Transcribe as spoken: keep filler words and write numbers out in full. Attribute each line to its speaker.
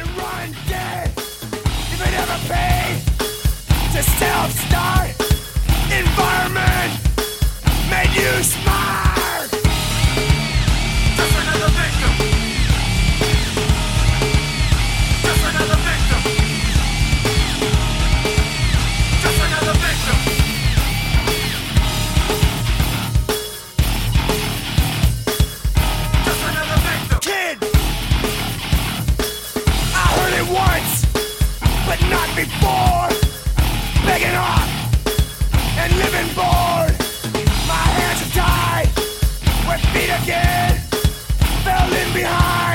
Speaker 1: run dead. If it ever paid to self-start, environment made you smart. Just another victim. Just another victim. Just another victim. Just another victim. Kid, I heard it once, but not before. Begging off and living bored. My hands are tied, with feet again, fell in behind.